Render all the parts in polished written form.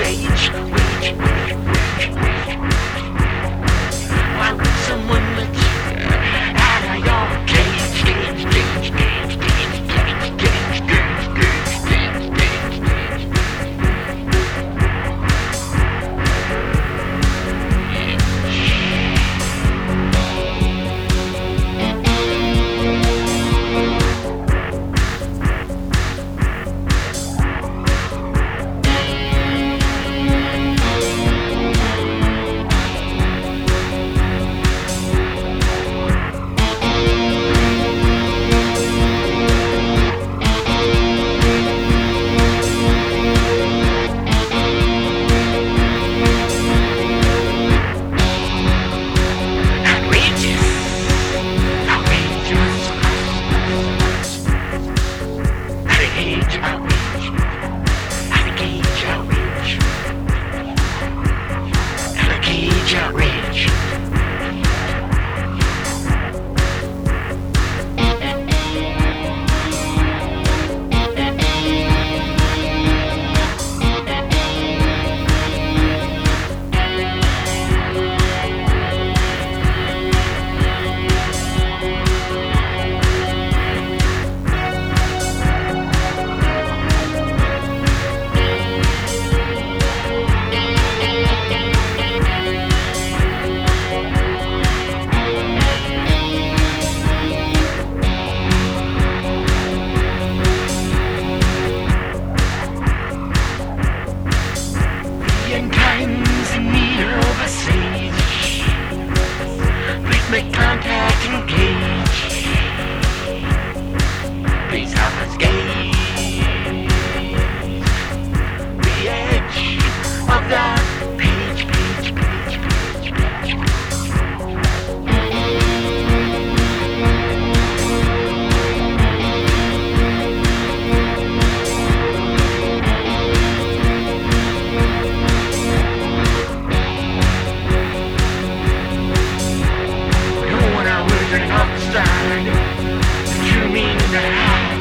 rage, rage, rage, rage, rage. Why would someone let you out of your cage, cage, cage, cage, cage, cage, cage, cage, cage, cage, cage, outrage. Mankind's in need of a sage. Please make contact, engage. Please help us gaze the edge of the page, page, page, page, page, page. You mean that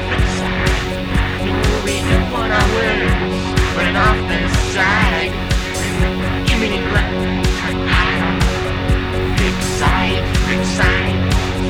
no, we don't want our words running off the side. You mean it left high, big side, big side.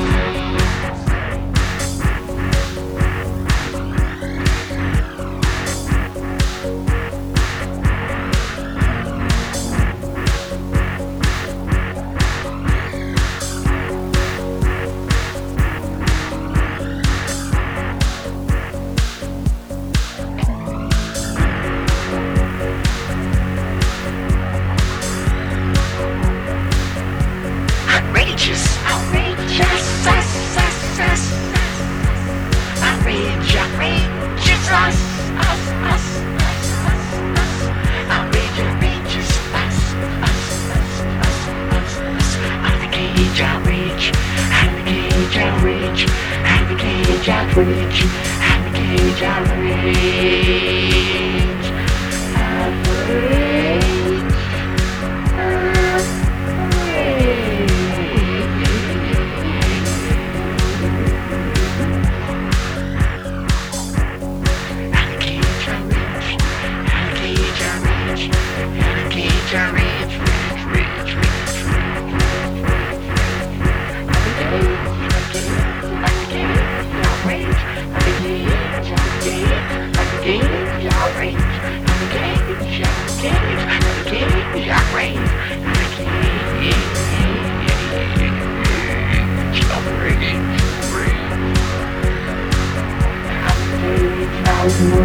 Outrageous, outrageous, us, us, us. Outrage, outrageous, us, us, us, us, us, us. Outrage, outrageous, us, us, us, us, us, us. Out of the cage, outrage, out of the cage, outrage, out of the cage, outrage, out of the cage, outrage, outrage. Thousand